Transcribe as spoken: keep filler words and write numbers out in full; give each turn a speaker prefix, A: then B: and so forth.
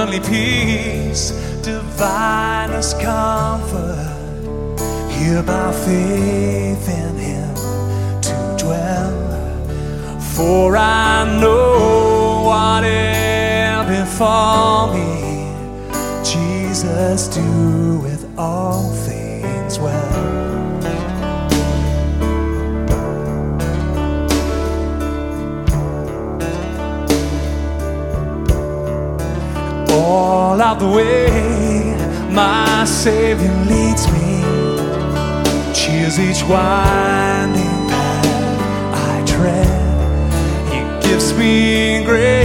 A: heavenly peace, divinest comfort, here by faith in him to dwell. For I know whatever befall me, Jesus doeth all things well. All out the way my Savior leads me, cheers each winding path I tread. He gives me grace